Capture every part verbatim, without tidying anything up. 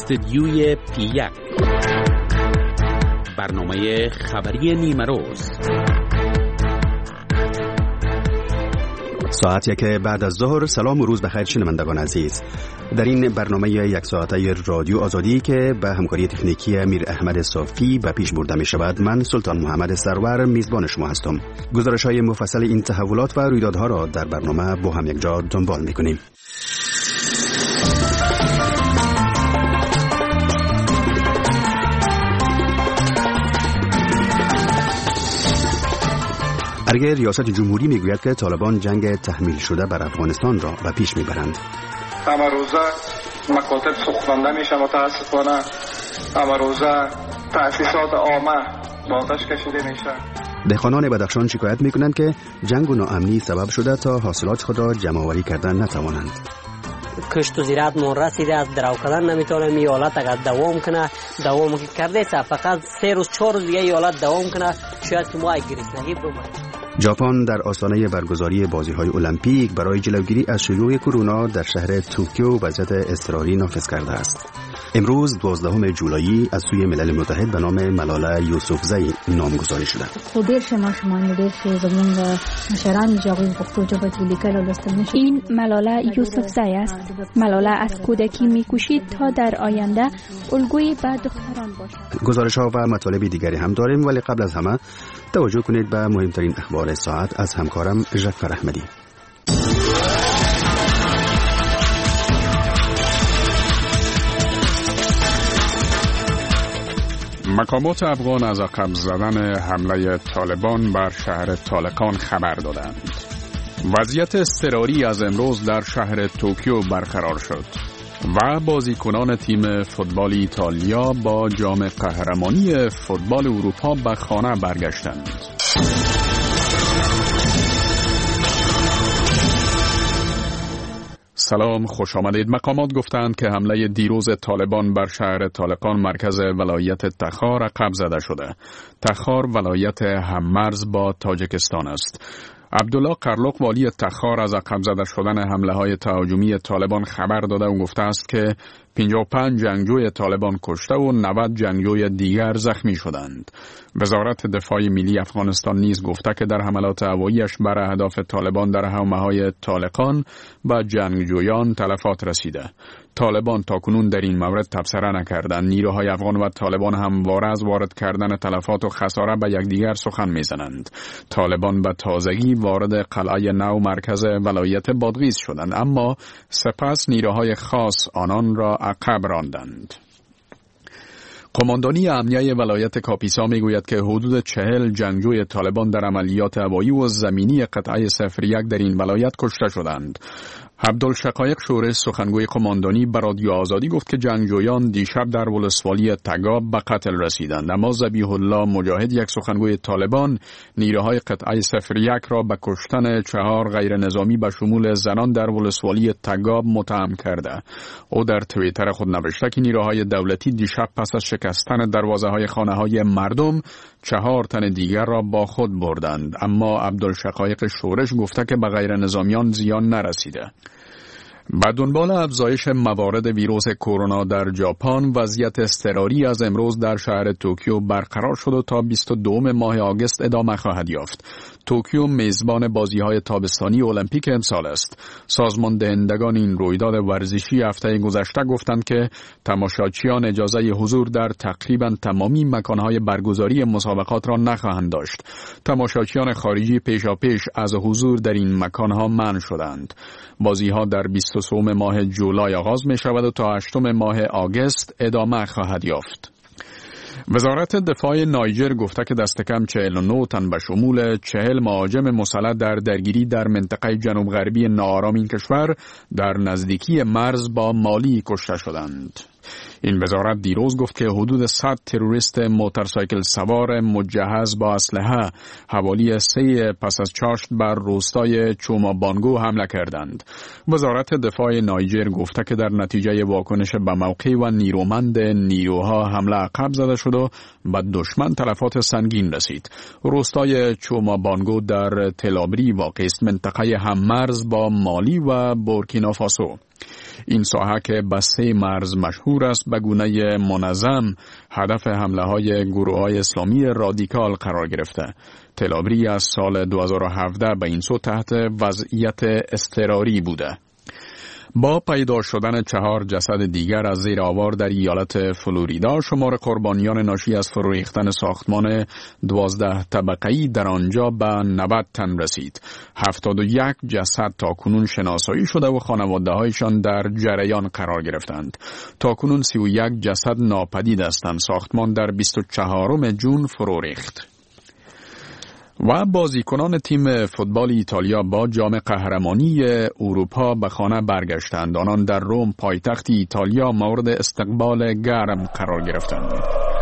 استدیوی پی یک، برنامه خبری نیمه روز. ساعت یک بعد از ظهر. سلام و روز بخیر شنوندگان عزیز. در این برنامه یک ساعته رادیو آزادی که به همکاری تکنیکی میر احمد صافی به پیش برده می شود، من سلطان محمد سرور میزبان شما هستم. گزارش های مفصل این تحولات و رویدادها را در برنامه با هم یک جا دنبال می کنیم. ارگه ریاست جمهوری میگوید که طالبان جنگ تحمیل شده بر افغانستان را به پیش میبرند. همه روزه مکاتب سوخته میشه، متاسفانه همه روزه تأسیسات عامه با آتش کشیده میشه. دهقانان بدخشان شکایت میکنند که جنگ و ناامنی سبب شده تا حاصلات خود را جمع آوری کردن نتوانند. کشت و زراعت مون رسیده، از درو کردن نمیتونه. می حالت اگر دوام کنه دوام که کرده سه فقط سه روز چهار روز دیگه حالت دوام کنه، شاید که ما گریسنگی بمانیم. ژاپن در آستانه برگزاری بازی‌های المپیک برای جلوگیری از شیوع کرونا در شهر توکیو وضعیت اضطراری نافذ کرده است. امروز دوازدهم جولای از سوی ملل متحد به نام ملاله یوسفزئی نامگذاری شده. خودیر شما شما ندید که زمین مشران جاوی پختو جبه لیکل و لستل نشد. این ملاله یوسفزئی است. ملاله از کودکی می‌کوشید تا در آینده الگویی به دختران باشد. گزارش‌ها و مطالب دیگری هم داریم، ولی قبل از همه توجه کنید به مهمترین اخبار ساعت از همکارم جعفر احمدی. مقامات افغان از عقب زدن حمله طالبان بر شهر طالقان خبر دادند. وضعیت اضطراری از امروز در شهر توکیو برقرار شد و بازیکنان تیم فوتبال ایتالیا با جام قهرمانی فوتبال اروپا به خانه برگشتند. سلام، خوش آمدید. مقامات گفتند که حمله دیروز طالبان بر شهر طالقان مرکز ولایت تخار عقب زده شده. تخار ولایت هممرز با تاجیکستان است. عبدالله قرلق والی تخار از عقب زده شدن حمله های تهاجمی طالبان خبر داده و گفته است که پنجاه و پنج جنگجوی طالبان کشته و نود جنگجوی دیگر زخمی شدند. وزارت دفاع ملی افغانستان نیز گفته که در حملات هوایی‌اش بر اهداف طالبان در حومه‌های طالقان و جنگجویان تلفات رسیده. طالبان تاکنون در این مورد تبصره نکردند. نیروهای افغان و طالبان همواره از وارد کردن تلفات و خساره به یکدیگر سخن میزنند. طالبان به تازگی وارد قلعه نو مرکز ولایت بادغیس شدند، اما سپس نیروهای خاص آنان را عقب راندند. قماندانی امنیه ولایت کاپیسا میگوید که حدود چهل جنگجوی طالبان در عملیات هوایی و زمینی قطعه صفر یک در این ولایت کشته شدند. عبدالشقایق شورش سخنگوی قماندانی به رادیو آزادی گفت که جنگجویان دیشب در ولسوالی تگاب به قتل رسیدند، اما ذبیح الله مجاهد، یک سخنگوی طالبان، نیروهای قطعه صفر یک را به کشتن چهار غیر نظامی به شمول زنان در ولسوالی تگاب متهم کرده. او در توییتر خود نوشته که نیروهای دولتی دیشب پس از شکستن دروازه های خانه های مردم چهار تن دیگر را با خود بردند، اما عبدالشقایق شورش گفته که به غیر نظامیان زیان نرسیده. با دنبال افزایش موارد ویروس کرونا در ژاپن، وضعیت اضطراری از امروز در شهر توکیو برقرار شد و تا بیست و دو ماه آگوست ادامه خواهد یافت. توکیو میزبان بازی‌های تابستانی المپیک امسال است. سازمان دهندگان این رویداد ورزشی هفته گذشته گفتند که تماشاچیان اجازه حضور در تقریباً تمامی مکان‌های برگزاری مسابقات را نخواهند داشت. تماشاچیان خارجی پیشاپیش از حضور در این مکان‌ها منع شدند. بازی‌ها در بیست و سه ماه جولای آغاز می‌شود و تا هشتم ماه آگوست ادامه خواهد یافت. وزارت دفاع نایجر گفته که دست کم چهل و نه تن به شمول چهل مهاجم مسلح در درگیری در منطقه جنوب غربی ناآرام این کشور در نزدیکی مرز با مالی کشته شدند. این وزارت دیروز گفت که حدود صد تروریست موتورسایکل سوار مجهز با اسلحه حوالی سه پس از چاشت بر روستای چوما بانگو حمله کردند. وزارت دفاع نایجر گفته که در نتیجه واکنش به موقع و نیرومند نیروها حمله عقب زده شد و به دشمن تلفات سنگین رسید. روستای چوما بانگو در تلابری واقع است، منطقه هممرز با مالی و بورکینافاسو. این ساحه که به سه مرز مشهور است به گونه منظم هدف حمله های گروه های اسلامی رادیکال قرار گرفته. تل‌آویو از سال دو هزار و هفده به این سو تحت وضعیت اضطراری بوده. با پیدا شدن چهار جسد دیگر از زیر آوار در ایالت فلوریدا، شمار قربانیان ناشی از فرو ریختن ساختمان دوازده طبقه‌ای در آنجا به نود تن رسید. هفتاد و یک جسد تاکنون شناسایی شده و خانواده‌هایشان در جریان قرار گرفتند. تاکنون سی و یک جسد ناپدید هستند. ساختمان در بیست و چهارم ژوئن فرو ریخت. و بازیکنان تیم فوتبال ایتالیا با جام قهرمانی اروپا به خانه برگشتند. آنان در روم پایتخت ایتالیا مورد استقبال گرم قرار گرفتند.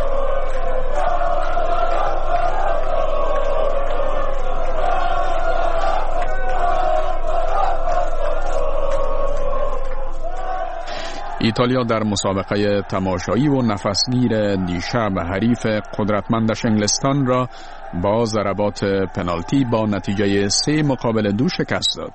ایتالیا در مسابقه تماشایی و نفسگیر دیشب حریف قدرتمندش انگلستان را با ضربات پنالتی با نتیجه سه مقابل دو شکست داد.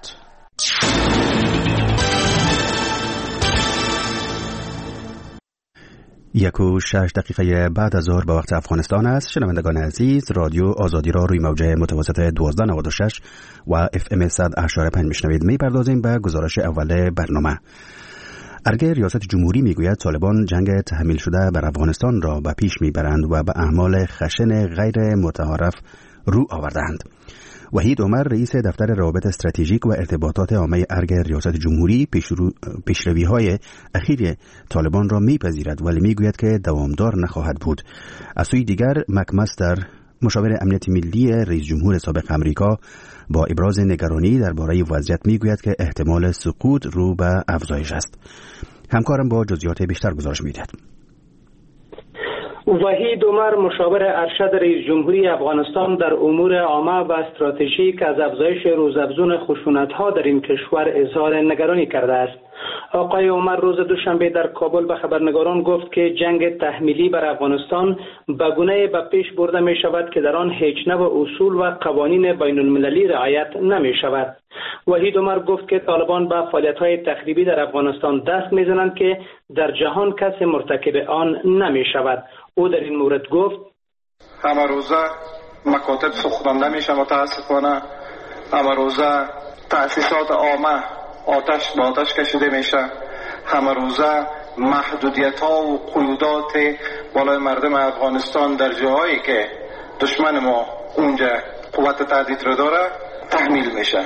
یک و شش دقیقه بعد از ظهر به وقت افغانستان است. شنوندگان عزیز، رادیو آزادی را روی موج متوسط دوازده نود و شش و اف ام صد و هشت و پنج میشنوید. میپردازیم به گزارش اول برنامه. ارگه ریاست جمهوری میگوید طالبان جنگ تحمیل شده بر افغانستان را به پیش میبرند و به اعمال خشن غیر متعارف رو آوردند. وحید عمر رئیس دفتر روابط استراتژیک و ارتباطات عامه ارگه ریاست جمهوری پیشروی‌های اخیر طالبان را میپذیرد ولی میگوید که دوامدار نخواهد بود. از سوی دیگر مکمستر مشاور امنیت ملی رئیس جمهور سابق امریکا با ابراز نگرانی درباره وضعیت میگوید که احتمال سقوط رو به افزایش است. همکارم با جزئیات بیشتر گزارش میدهد. وحید عمر مشاور ارشد رئیس جمهوری افغانستان در امور عامه و استراتژیک از افزایش روزافزون خشونت‌ها در این کشور اظهار نگرانی کرده است. آقای عمر روز دوشنبه در کابل به خبرنگاران گفت که جنگ تحمیلی بر افغانستان به گونه‌ای به پیش برده می شود که در آن هیچ نوع اصول و قوانین بین المللی رعایت نمی شود. وحید عمر گفت که طالبان به فعالیت‌های تخریبی در افغانستان دست می‌زنند که در جهان کسی مرتکب آن نمی شود. او در این مورد گفت: همه روزه مکاتب سوختانده میشه، متاسفانه همه روزه تأسیسات عامه آتش به آتش کشیده میشه، همه روزه محدودیت ها و قیودات بالای مردم افغانستان در جاهایی که دشمن ما اونجا قوت تهدید رو داره تحمیل میشه.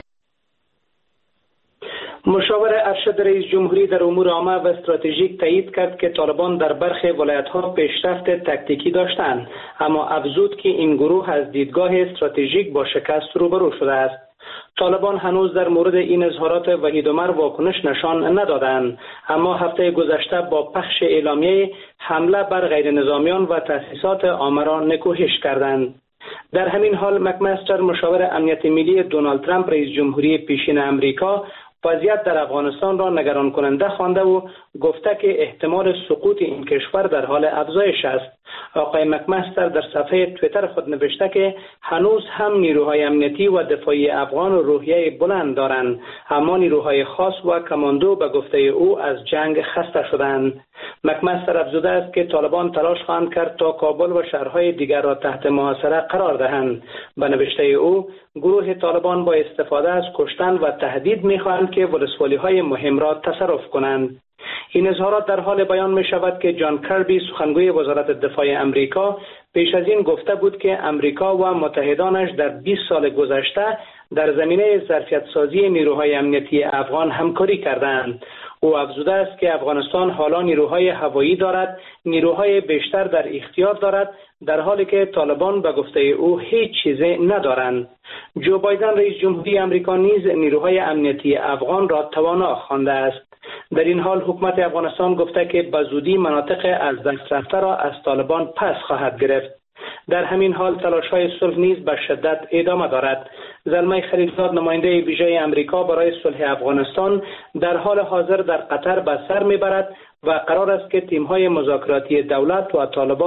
مشاور ارشد رئیس جمهوری در امور عامه و استراتژیک تایید کرد که طالبان در برخی ولایت‌ها پیشرفت تکتیکی داشتند، اما افزود که این گروه از دیدگاه استراتژیک با شکست روبرو شده است. طالبان هنوز در مورد این اظهارات وحید عمر واکنش نشان ندادند، اما هفته گذشته با پخش اعلامیه حمله بر غیر نظامیان و تأسیسات عامه را نکوهش کردند. در همین حال مکمستر مشاور امنیت ملی دونالد ترامپ رئیس جمهوری پیشین امریکا وضعیت در افغانستان را نگران کننده خوانده و گفته که احتمال سقوط این کشور در حال افزایش است. آقای مکمستر در صفحه توییتر خود نوشته که هنوز هم نیروهای امنیتی و دفاعی افغان روحیه بلند دارند، اما نیروهای خاص و کماندو به گفته او از جنگ خسته شدند. مکمستر افزوده است که طالبان تلاش خواهند کرد تا کابل و شهرهای دیگر را تحت محاصره قرار دهند. به نوشته او گروه طالبان با استفاده از کشتن و تهدید می‌خواهند که ولسوالی‌های مهم را تصرف کنند. این اظهارات در حال بیان می شود که جان کربی سخنگوی وزارت دفاع امریکا پیش از این گفته بود که امریکا و متحدانش در بیست سال گذشته در زمینه ظرفیت سازی نیروهای امنیتی افغان همکاری کردند. او افزوده است که افغانستان حالا نیروهای هوایی دارد، نیروهای بیشتر در اختیار دارد، در حالی که طالبان به گفته او هیچ چیزی ندارند. جو بایدن رئیس جمهوری امریکا نیز نیروهای امنیتی افغان را توانا خوانده است. در این حال حکومت افغانستان گفته که به زودی مناطق از دست رفته را از طالبان پس خواهد گرفت. در همین حال تلاش‌های صلح نیز به شدت ادامه دارد. زلمه خلیلزاد نماینده ویژه امریکا برای صلح افغانستان در حال حاضر در قطر به سر میبرد و قرار است که تیم‌های مذاکراتی دولت و طالبان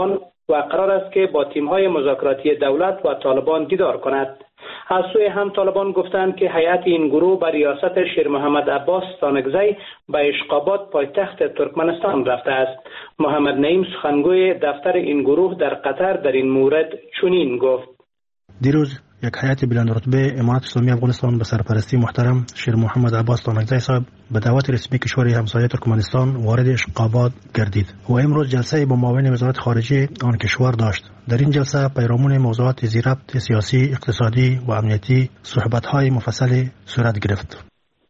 و قرار است که با تیم‌های مذاکراتی دولت و طالبان دیدار کند. از سوی هم طالبان گفتند که هیئت این گروه به ریاست شیر محمد عباس ستانکزی به اشقاباد پایتخت ترکمنستان رفته است. محمد نعیم سخنگوی دفتر این گروه در قطر در این مورد چنین گفت: دیروز یک هیئت بلند رتبه امارات اسلامی افغانستان به سرپرستی محترم شیر محمد عباس ستانکزی صاحب به دعوت رسمی کشور همسایه ترکمنستان وارد اشقاباد گردید و امروز جلسه با معاون وزارت خارجه آن کشور داشت. در این جلسه پیرامون موضوعات ذی ربط سیاسی، اقتصادی و امنیتی صحبت‌های مفصلی صورت گرفت.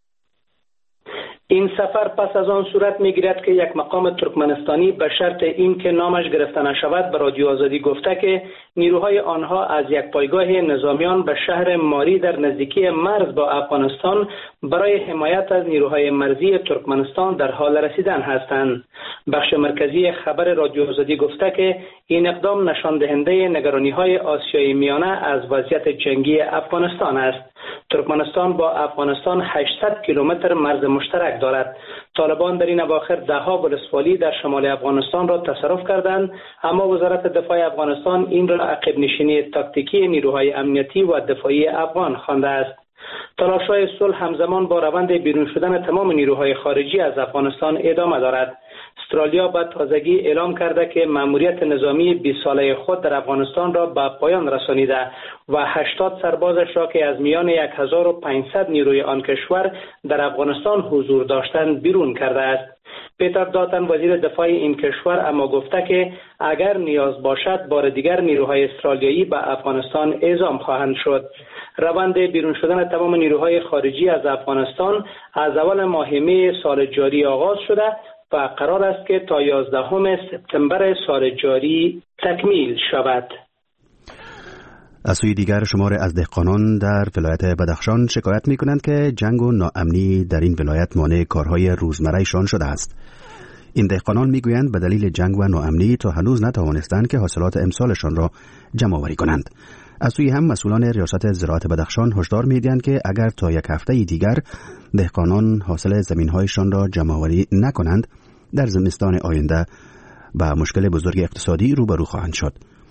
این سفر پس از آن صورت می‌گیرد که یک مقام ترکمنستانی به شرط این که نامش گرفته نشود به رادیو آزادی گفته که نیروهای آنها از یک پایگاه نظامیان به شهر ماری در نزدیکی مرز با افغانستان برای حمایت از نیروهای مرزی ترکمنستان در حال رسیدن هستند. بخش مرکزی خبر رادیو آزادی گفته که این اقدام نشان دهنده نگرانی‌های آسیای میانه از وضعیت جنگی افغانستان است. ترکمنستان با افغانستان هشتصد کیلومتر مرز مشترک دارد. طالبان در این اواخر دهها ولسوالی در شمال افغانستان را تصرف کردند، اما وزارت دفاع افغانستان این را عقب نشینی تاکتیکی نیروهای امنیتی و دفاعی افغان خوانده است. تلاش‌های صلح همزمان با روند بیرون شدن تمام نیروهای خارجی از افغانستان ادامه دارد. استرالیا به تازگی اعلام کرده که مأموریت نظامی بیست ساله خود در افغانستان را به پایان رسانیده و هشتاد سربازش را که از میان هزار و پانصد نیروی آن کشور در افغانستان حضور داشتند بیرون کرده است. پیتر داتن وزیر دفاع این کشور اما گفته که اگر نیاز باشد بار دیگر نیروهای استرالیایی به افغانستان اعزام خواهند شد. روند بیرون شدن تمام نیروهای خارجی از افغانستان از اول ماه می سال جاری آغاز شده و قرار است که تا یازدهم سپتامبر سال جاری تکمیل شود. از سوی دیگر شمار از دهقانان در ولایت بدخشان شکایت می کنند که جنگ و ناامنی در این ولایت مانع کارهای روزمره‌شان شده است. این دهقانان می گویند به دلیل جنگ و ناامنی تا هنوز نتوانستند که حاصلات امسالشان را جمع آوری کنند. از سوی هم مسئولان ریاست زراعت بدخشان هشدار می‌دهند که اگر تا یک هفته دیگر دهقانان حاصل زمین‌هایشان را جمع آوری نکنند در زمستان آینده با مشکل بزرگ اقتصادی روبرو خواهند شد.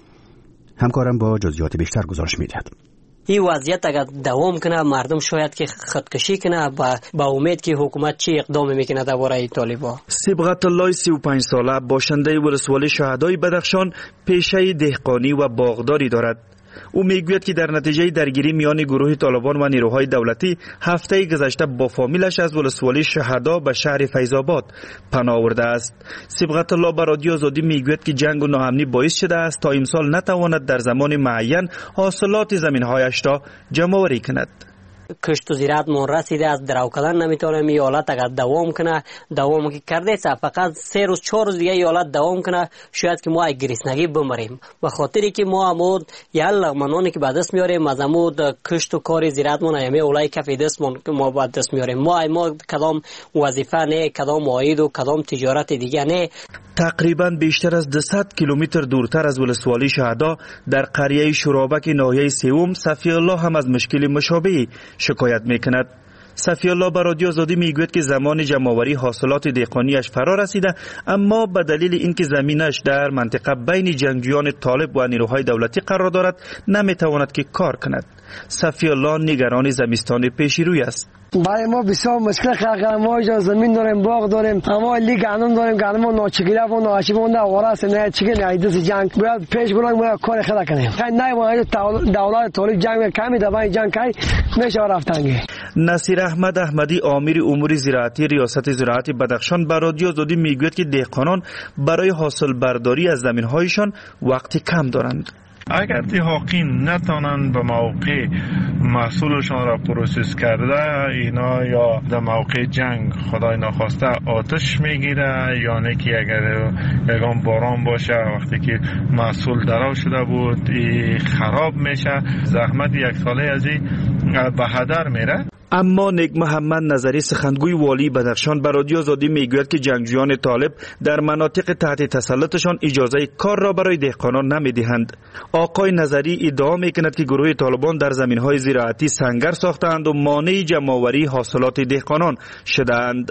همکارم با جزئیات بیشتر گزارش می‌دهد. این وضعیت اگر دوام کنه مردم شاید که خودکشی کنه با, با امید که حکومت چی اقدام میکنه درباره طالبان. صبغت الله سی و پنج ساله باشنده ولسوالی شهدای بدخشان پیشه دهقانی و باغداری دارد. او میگوید که در نتیجه درگیری میان گروه طالبان و نیروهای دولتی هفته گذشته با فامیلش از ولسوالی شهدا به شهر فیض‌آباد پناه آورده است. صبغت الله به رادیو آزادی میگوید که جنگ و ناامنی باعث شده است تا امسال نتواند در زمان معین حاصلات زمین‌هایش را جمع آوری کند. کشت و زراعت من رسیده از درو کردن نمیتونه می حالت اگر دوام کنه دوام که کرده سه فقط سه روز چهار روز دیگه حالت دوام کنه شاید که ما گریسنگی بمریم و خاطری که ما امود یا لغمانانی که به دست میاریم از امود کشت و کار زراعت من ایمه اولای کفی دست من ما به دست میاریم ما ما کدام وظیفه نه کدام عاید و کدام تجارت دیگه نه. تقریبا بیشتر از دویست کیلومتر دورتر از ولسوالی شهدا در قریه شورابک ناحیه سوم صفی الله هم از مشکل مشابهی شکایت میکند. صفی الله به رادیو آزادی میگوید که زمان جمع‌آوری حاصلات دهقانیش فرا رسیده، اما به دلیل اینکه زمینش در منطقه بین جنگجویان طالب و نیروهای دولتی قرار دارد نمیتواند که کار کند. صفی الله نگران زمستان پیش روی است. برای ما بسیار مشکل خلق ما اینجا زمین داریم، باغ داریم، اما لیگ گندم داریم، گندم ناچگیره و ناچیب مونده وارث نه چیگه نه دست جنگ باید پیش بریم ما کار خدا کنیم. نه ما دولت طالب جنگ کمی دبای جنگ کی میشه رفتنگی. نصیر احمد احمدی امیر امور زراعتی ریاست زراعت بدخشان به رادیو آزادی میگوید که دهقانان برای حاصل برداری از زمین‌هایشان وقتی کم دارند. اگر دهقان نتونن به موقع محصولشان را پروسس کرده اینا یا در موقع جنگ خدای نخواسته آتش میگیره یا نه که اگر یگان باران باشه وقتی که محصول درو شده بود خراب میشه زحمت یک ساله از این به هدر میره. اما نگ محمد نظری سخنگوی والی بدخشان به رادیو آزادی میگوید که جنگجویان طالب در مناطق تحت تسلطشان اجازه کار را برای دهقانان نمیدهند. آقای نظری ادعا میکند که گروه طالبان در زمینهای زراعتی سنگر ساختند و مانع جمع‌آوری حاصلات دهقانان شدند.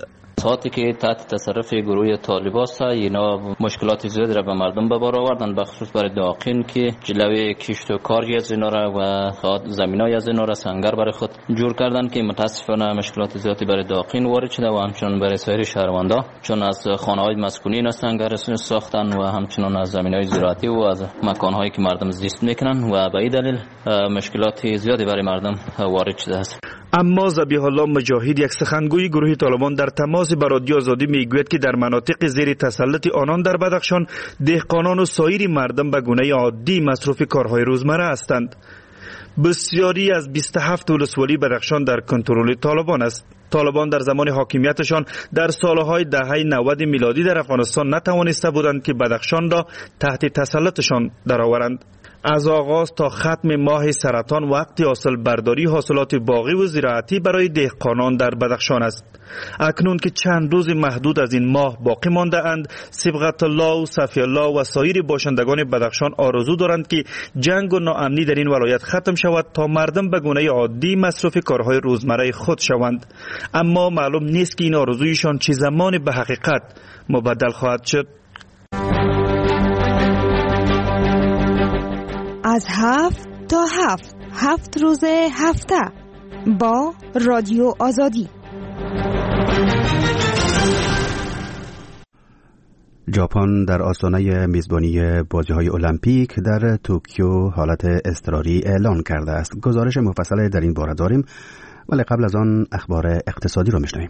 مؤسساتی که تحت تصرف گروه طالب است اینا مشکلات زیادی را به مردم به بار آوردن، به خصوص برای داقین که جلوی کشت و کاری از اینا را و زمینای از اینا را سنگر برای خود جور کردن که متاسفانه مشکلات زیادی برای داقین وارد شده و همچنین برای سایر شهروندان، چون از خانه‌های مسکونی اینا سنگر ساختن و همچنین از زمینای زراعتی و از مکان‌هایی که مردم زیست میکنن و به این دلیل مشکلات زیادی برای مردم وارد شده است. اما ذبیح الله مجاهد، یک سخنگوی گروه طالبان، در تماس با رادیو آزادی میگوید که در مناطق زیر تسلط آنان در بدخشان دهقانان و سایر مردم به گونه عادی مصروف کارهای روزمره هستند. بسیاری از بیست و هفت ولسوالی بدخشان در کنترل طالبان است. طالبان در زمان حاکمیتشان در سالهای دهه نود میلادی در افغانستان نتوانسته بودند که بدخشان را تحت تسلطشان درآورند. از آغاز تا ختم ماه سرطان وقت حاصل برداری حاصلات باغی و زراعتی برای دهقانان در بدخشان است. اکنون که چند روز محدود از این ماه باقی مانده اند، صبغت الله و صفی الله و سایر باشندگان بدخشان آرزو دارند که جنگ و ناامنی در این ولایت ختم شود تا مردم به گونه عادی مصروف کارهای روزمره خود شوند. اما معلوم نیست که این آرزویشان چه زمان به حقیقت مبدل خواهد شد. از هفت تا هفت هفت روز هفته با رادیو آزادی. ژاپن در آستانه میزبانی بازی‌های المپیک در توکیو حالت اضطراری اعلان کرده است. گزارش مفصل در این باره داریم، ولی قبل از آن اخبار اقتصادی رو میشنویم.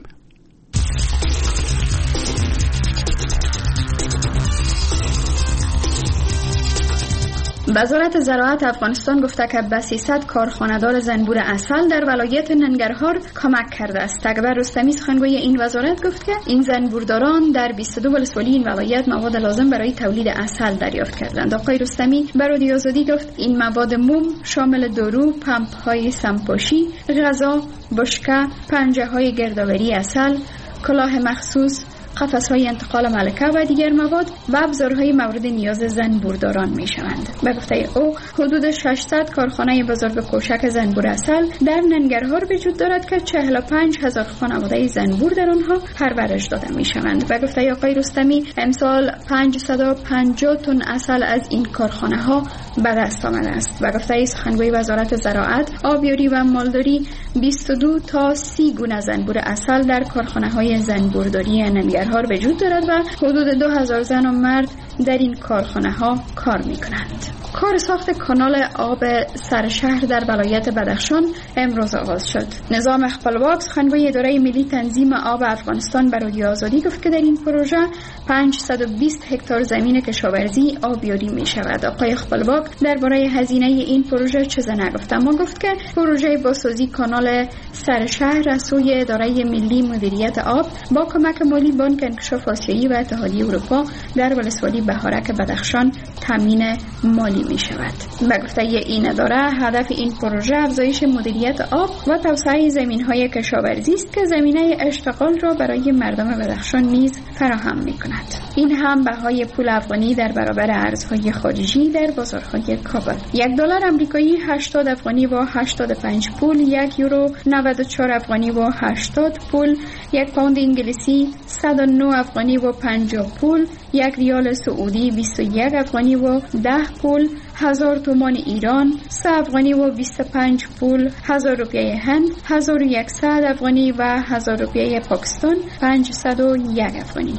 وزارت زراعت افغانستان گفته که به سیصد کارخانه‌دار زنبور عسل در ولایت ننگرهار کمک کرده است. اکبر رستمی سخنگوی این وزارت گفت که این زنبورداران در بیست و دو ولسوالی این ولایت مواد لازم برای تولید عسل دریافت کردند. آقای رستمی به رادیو آزادی گفت این مواد موم شامل دارو، پمپ‌های سمپاشی، غذا، بشکه، پنجه‌های گردآوری عسل، کلاه مخصوص، قفس‌های انتقال ملکه و دیگر مواد و ابزارهای مورد نیاز زنبورداران می‌شوند. به گفته او حدود ششصد کارخانه بزرگ کوشک زنبور عسل در ننگرهار وجود دارد که چهل و پنج هزار خانواده زنبور در آنها پرورش داده می‌شوند. به گفته آقای رستمی امسال پانصد و پنجاه تن عسل از این کارخانه‌ها به دست آمده است. به گفته سخنگوی وزارت زراعت، آبیاری و مالداری بیست و دو تا سی گونه زنبور عسل در کارخانه‌های زنبورداری ننگرهار وجود دارد و حدود دو هزار زن و مرد در این کارخانه ها کار می کنند. کار ساخت کانال آب سرشهر در ولایت بدخشان امروز آغاز شد. نظام خپلواک سخنگوی اداره ملی تنظیم آب افغانستان به رادیو آزادی گفت که در این پروژه پانصد و بیست هکتار زمین کشاورزی آبیاری می شود. آقای خپلواک درباره هزینه این پروژه چیزی نگفت، اما گفت که پروژه بازسازی کانال سرشهر از سوی اداره ملی مدیریت آب با کمک مالی بانک انکشاف آسیایی و اتحادیه اروپا در ولسوالی بهارک بدخشان تامین مالی می شود. به گفته این اداره هدف این پروژه افزایش مدیریت آب و توسعه زمین‌های کشاورزی است که زمینه اشتغال را برای مردم بدخشان نیز فراهم می کند. این هم بهای پول افغانی در برابر ارزهای خارجی در بازارهای کابل. یک دلار آمریکایی هشتاد افغانی با هشتاد و پنج پول، یک یورو نود و چهار افغانی با هشتاد پول، یک پوند انگلیسی صد و نه افغانی با پنجاه پول، یک ریال سعودی بیست و یک افغانی با ده پول، هزار تومان ایران سه افغانی و بیست و پنج پول، هزار روپیه هند هزار و یکصد افغانی و هزار روپیه پاکستان پانصد و یک افغانی.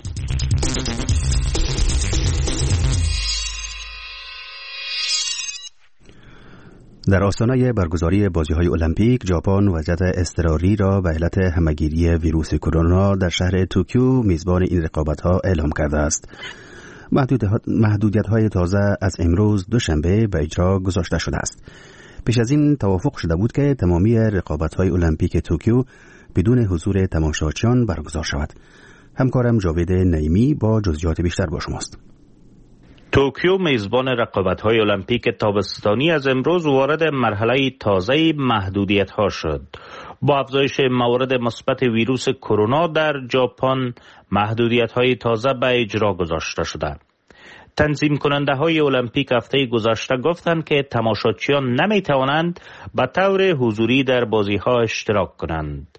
در آستانه برگزاری بازی‌های المپیک، ژاپن وضعیت اضطراری را به علت همه‌گیری ویروس کرونا در شهر توکیو میزبان این رقابت‌ها اعلام کرده است. محدودیت‌های تازه از امروز دوشنبه به اجرا گذاشته شده است. پیش از این توافق شده بود که تمامی رقابت‌های المپیک توکیو بدون حضور تماشاچیان برگزار شود. همکارم جاوید نعیمی با جزئیات بیشتر با شماست. توکیو میزبان رقابت‌های المپیک تابستانی از امروز وارد مرحله تازه محدودیت‌ها شد. با افزایش موارد مثبت ویروس کرونا در ژاپن، محدودیت‌های تازه به اجرا گذاشته شده. تنظیم کننده های المپیک هفته گذشته گفتند که تماشاچیان نمی توانند به طور حضوری در بازی ها اشتراک کنند.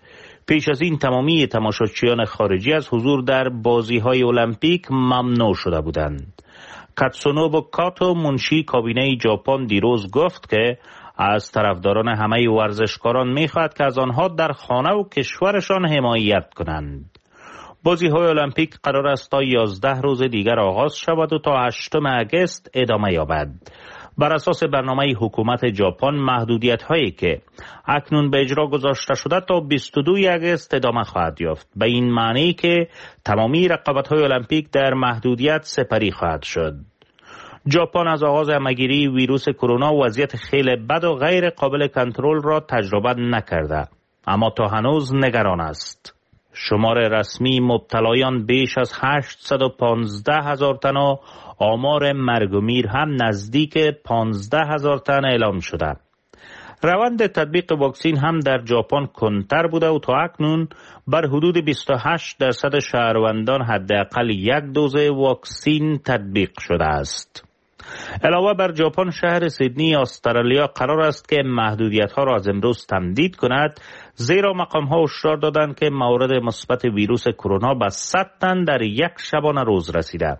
پیش از این تمامی تماشاچیان خارجی از حضور در بازی‌های المپیک ممنوع شده بودند. کاتسونوبو کاتو، منشی کابینه ژاپن، دیروز گفت که از طرفداران همه ورزشکاران می‌خواهد که از آنها در خانه و کشورشان حمایت کنند. بازی‌های المپیک قرار است تا یازده روز دیگر آغاز شود و تا هشتم اگست ادامه یابد. بر اساس برنامه حکومت ژاپن، محدودیت‌هایی که اکنون به اجرا گذاشته شده تا بیست و دوم اگست ادامه خواهد یافت، به این معنی که تمامی رقابت‌های المپیک در محدودیت سپری خواهد شد. ژاپن از آغاز همه‌گیری ویروس کرونا وضعیت خیلی بد و غیر قابل کنترل را تجربه نکرده، اما تا هنوز نگران است. شمار رسمی مبتلایان بیش از هشتصد و پانزده هزار تن و آمار مرگ و میر هم نزدیک پانزده هزار تن اعلام شده. روند تطبیق واکسین هم در ژاپن کندتر بوده و تا اکنون بر حدود بیست و هشت درصد شهروندان حداقل یک دوز واکسین تطبیق شده است. علاوه بر ژاپن، شهر سیدنی استرالیا قرار است که محدودیت‌ها را از امروز تمدید کند، زیرا مقام‌ها هشدار دادند که موارد مثبت ویروس کرونا به صد تن در یک شبانه روز رسیده.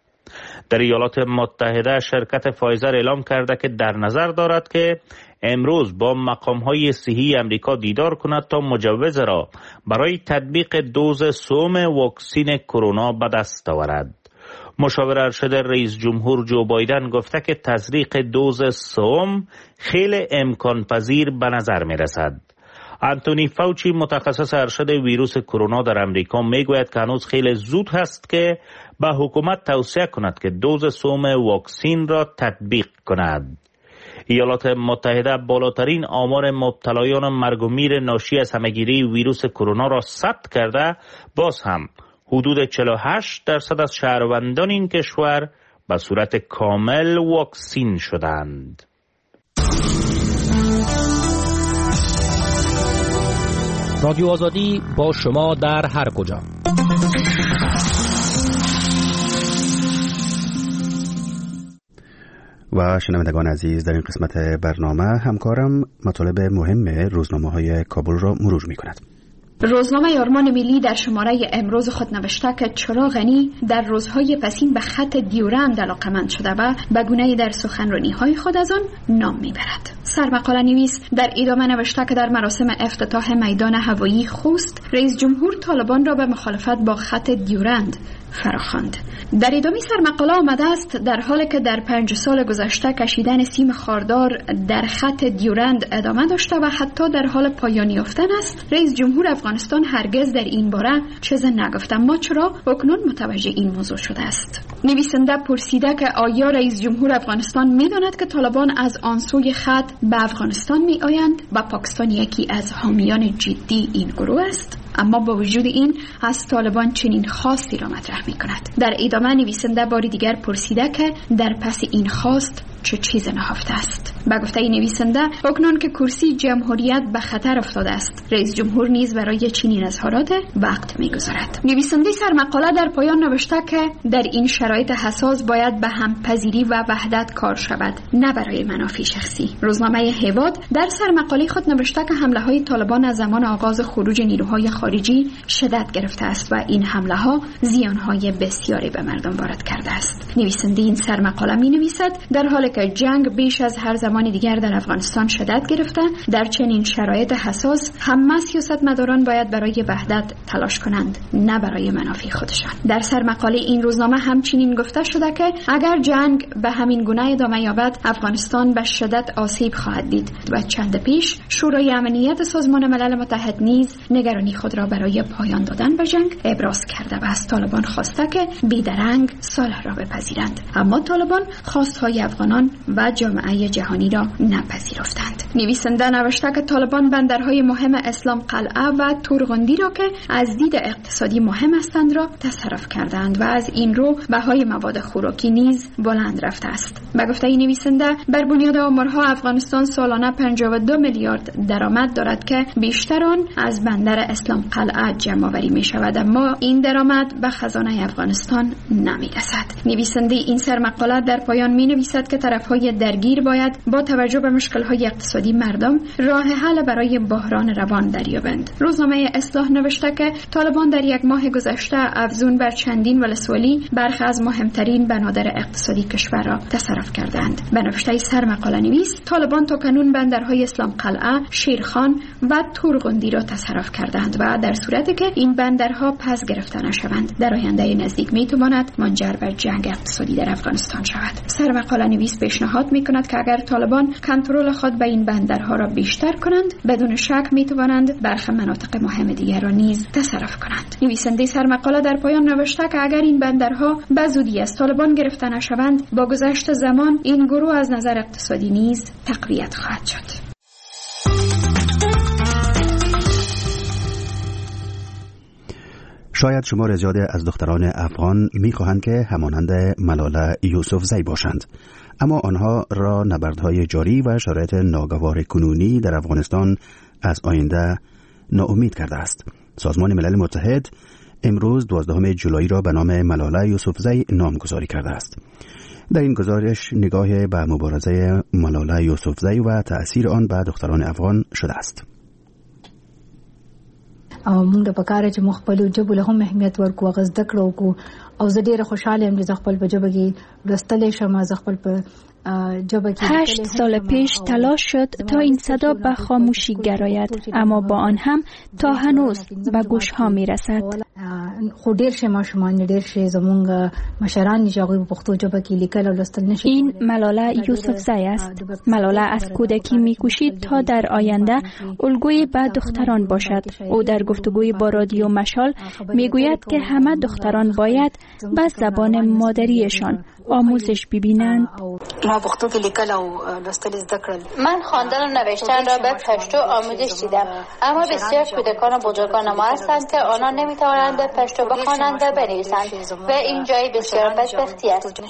در ایالات متحده شرکت فایزر اعلام کرده که در نظر دارد که امروز با مقام‌های صحی امریکا دیدار کند تا مجوز را برای تطبیق دوز سوم واکسین کرونا به دست آورد. مشاور ارشد رئیس جمهور جو بایدن گفته که تزریق دوز سوم خیلی امکان پذیر به نظر می رسد. انتونی فاوچی، متخصص ارشد ویروس کرونا در امریکا، می گوید که هنوز خیلی زود هست که به حکومت توصیه کند که دوز سوم واکسین را تطبیق کند. ایالات متحده بالاترین آمار مبتلایان مرگ و میر ناشی از همه‌گیری ویروس کرونا را ثبت کرده، باز هم حدود چهل و هشت درصد از شهروندان این کشور به صورت کامل واکسین شدند. رادیو آزادی با شما در هر کجا. و شنوندگان عزیز، در این قسمت برنامه همکارم مطالب مهم روزنامه‌های کابل را مرور می‌کند. روزنامه آرمان ملی در شماره امروز خود نوشته که چراغ غنی در روزهای پسین به خط دیورند علاقمند شده و به گونه‌ای در سخنرانی‌های خود از آن نام میبرد. سرمقاله نویس در ادامه نوشته که در مراسم افتتاح میدان هوایی خوست، رئیس جمهور طالبان را به مخالفت با خط دیورند فراخواند. در ادامه سرمقاله آمده است در حالی که در پنج سال گذشته کشیدن سیم خاردار در خط دیورند ادامه داشته و حتی در حال پایان یافتن است، رئیس جمهور افغانستان هرگز در این باره چیزی نگفت. اما چرا اکنون متوجه این موضوع شده است؟ نویسنده پرسیده که آیا رئیس جمهور افغانستان می‌داند که طالبان از آن سوی خط به افغانستان می‌آیند و پاکستان یکی از حامیان جدی این گروه است؟ اما با وجود این از طالبان چنین خواستی را مطرح می کند. در ادامه نویسنده باری دیگر پرسیده که در پس این خواست چه چیز نهفته است. با گفته نویسنده اکنون که کرسی جمهوریت به خطر افتاده است، رئیس جمهور نیز برای چنین اظهارات وقت می‌گذارد. نویسنده سرمقاله در پایان نوشته که در این شرایط حساس باید به همپذیری و وحدت کار شود، نه برای منافع شخصی. روزنامه هواد در سرمقاله خود نوشته که حمله‌های طالبان از زمان آغاز خروج نیروهای خارجی شدت گرفته است و این حمله‌ها زیان‌های بسیاری به مردم وارد کرده است. نویسنده این سرمقاله می‌نویسد در حالی که جنگ بیش از هر زمان دیگر در افغانستان شدت گرفته، در چنین شرایط حساس همه سیاستمداران باید برای وحدت تلاش کنند، نه برای منافع خودشان. در سرمقاله این روزنامه همچنین گفته شده که اگر جنگ به همین گونه ادامه یابد، افغانستان به شدت آسیب خواهد دید و چند پیش شورای امنیت سازمان ملل متحد نیز نگرانی خود را برای پایان دادن به جنگ ابراز کرده و از طالبان خواسته که بیدرنگ صلح را بپذیرند. اما طالبان خواستهای افغانان و جامعه جهانی را نپذیرفتند. نویسنده نوشته که طالبان بندرهای مهم اسلام قلعه و تورغندی را که از دید اقتصادی مهم هستند را تصرف کردند و از این رو بهای مواد خوراکی نیز بلند رفته است. به گفته نویسنده بر بنیاد آمارها افغانستان سالانه پنجاه و دو میلیارد درآمد دارد که بیشتر آن از بندر اسلام قلعه جمع آوری می شود، اما این درآمد به خزانه افغانستان نمی رسد. نویسنده این سرمقاله در پایان می نویسد که طرفهای درگیر باید با توجه به مشکل‌های اقتصادی مردم راه حل برای بحران روان دریابند. روزنامه اصلاح نوشته که طالبان در یک ماه گذشته افزون بر چندین ولسوالی برخی از مهمترین بنادر اقتصادی کشور را تصرف کردند. به نوشته سرمقاله نویس، طالبان تا کنون بندرهای اسلام قلعه، شیرخان و تورغندی را تصرف کردند و در صورتی که این بندرها پس گرفته نشوند در آینده نزدیک میتواند منجر به جنگ اقتصادی در افغانستان شود. سرمقاله نویس پیشنهاد میکند که اگر طالبان کنترل خود به این بندرها را بیشتر کنند، بدون شک میتوانند برخی مناطق مهم دیگر را نیز تصرف کنند. نویسنده سرمقاله در پایان نوشته که اگر این بندرها به زودی از طالبان گرفته نشوند، با گذشت زمان این گروه از نظر اقتصادی نیز تقویت خواهد شد. شاید شمار زیادی از دختران افغان می‌خواهند که همانند ملاله یوسفزی باشند، اما آنها را نبردهای جاری و شرایط ناگوار کنونی در افغانستان از آینده ناامید کرده است. سازمان ملل متحد امروز دوازدهم جولای را به نام ملاله یوسفزی نامگذاری کرده است. در این گزارش نگاه به مبارزه ملاله یوسفزی و تأثیر آن به دختران افغان شده است. او موږ د پکاره چې مخبلو جبو له هم اهمیت ورکو غز دکړو کو او زه ډیره خوشاله یم چې خپل په جبه کې لستلې شم، ز خپل په هشت سال پیش تلاش شد تا این صدا به خاموشی گراید، اما با آن هم تا هنوز به گوش ها می رسد. خو ډیر شه ماشومان ډیر شه زمونږ مشران چې هغوی په پښتو ژبه کې لیکل او لوستل نشي. این ملاله یوسفزی است. ملاله از کودکی می‌کوشید تا در آینده الگوی به دختران باشد. او در گفتگوی با رادیو مشال میگوید که همه دختران باید به زبان مادریشان آموزش ببینند. من خواندن و نوشتن را به پشتو آموزش دیدم، اما بسیار کودکان و بزرگان ما هستند که آنها نمیتوانند به پشتو بخوانند و بنویسند و این جای بسیار بدبختی است.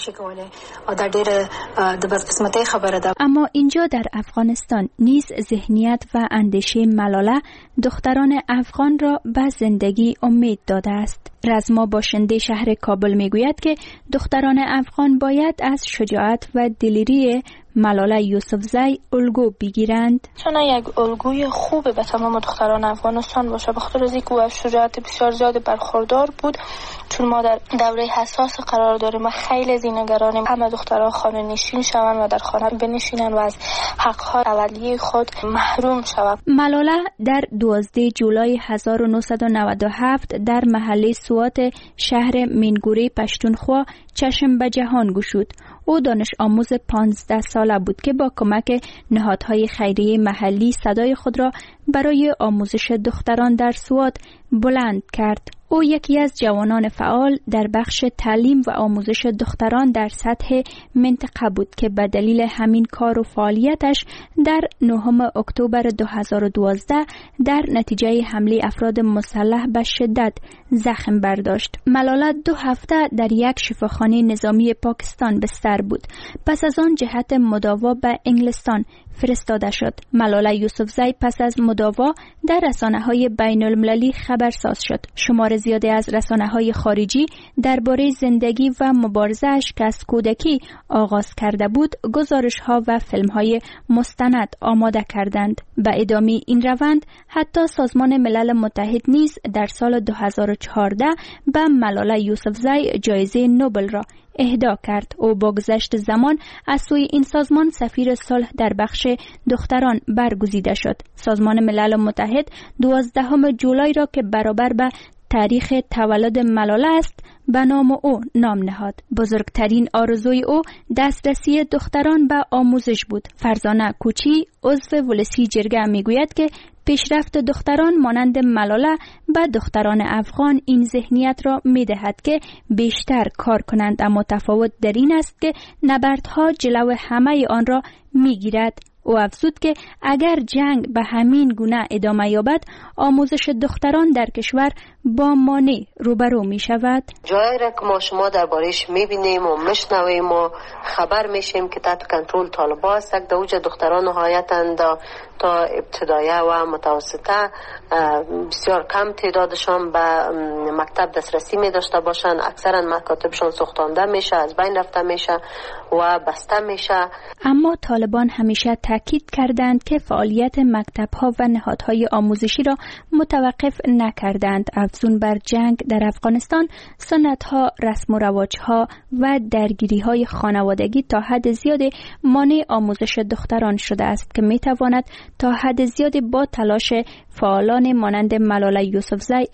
اما اینجا در افغانستان نیز ذهنیت و اندیشه ملاله دختران افغان را به زندگی امید داده است. رزما باشنده شهر کابل میگوید که دختران افغان باید از شجاعت و دلیری ملاله یوسفزی الگو بگیرند. چون یک الگوی خوب به تمام دختران افغانستان باشه، بخاطر از اینکه او از شجاعت بسیار زیاد برخوردار بود. چون ما در دوره حساس قرار داریم و خیلی زینه‌گرانیم، همه دختران خانه نشین شوند و در خانه بنشینند و از حق‌های اولیه خود محروم شوند. ملاله در دوازدهم جولای هزار و نهصد و نود و هفت در محله سوات شهر مینگوری پشتونخوا چشم به جهان گشود. او دانش آموز پانزده ساله بود که با کمک نهادهای خیریه محلی صدای خود را برای آموزش دختران در سوات بلند کرد. او یکی از جوانان فعال در بخش تعلیم و آموزش دختران در سطح منطقه بود که به دلیل همین کار و فعالیتش در نهم اکتبر دو هزار و دوازده در نتیجه حمله افراد مسلح به شدت زخم برداشت. ملاله دو هفته در یک شفاخانه نظامی پاکستان بستر بود. پس از آن جهت مداوا به انگلستان فرستاده شد. ملاله یوسفزی پس از مداوا در رسانه‌های بین‌المللی خبرساز شد. شمار زیادی از رسانه‌های خارجی درباره زندگی و مبارزه‌اش که از کودکی آغاز کرده بود، گزارش‌ها و فیلم‌های مستند آماده کردند. به ادامه این روند حتی سازمان ملل متحد نیز در سال دو هزار و چهارده به ملاله یوسفزی جایزه نوبل را اهدا کرد. او با گذشت زمان از سوی این سازمان سفیر صلح در بخش دختران برگزیده شد. سازمان ملل متحد دوازدهم جولای را که برابر به تاریخ تولد ملاله است به نام او نام نهاد. بزرگترین آرزوی او دسترسی دختران به آموزش بود. فرزانه کوچی عضو ولسی جرگه میگوید که پیشرفت دختران مانند ملاله به دختران افغان این ذهنیت را می‌دهد که بیشتر کار کنند، اما تفاوت در این است که نبردها جلو همه آن را می‌گیرد. او افزود که اگر جنگ به همین گونه ادامه یابد آموزش دختران در کشور با مانع روبرو می شود. جایی را که ما شما درباره‌اش می‌بینیم و میشنویم و خبر میشیم که تحت کنترل طالبان است، در اوج دختران نهایتاً تا ابتدایه و متوسطه بسیار کم تعدادشان به مکتب دسترسی می داشته باشند. اکثرا مکاتبشان سوختانده میشه، از بین رفته میشه و بسته میشه. اما طالبان همیشه تاکید کردند که فعالیت مکتب‌ها و نهادهای آموزشی را متوقف نکردند. افزون بر جنگ در افغانستان، سنت‌ها، رسم و رواج‌ها و درگیری‌های خانوادگی تا حد زیادی مانع آموزش دختران شده است که می‌تواند تا حد زیادی با تلاش فعالان مانند ملاله یوسفزی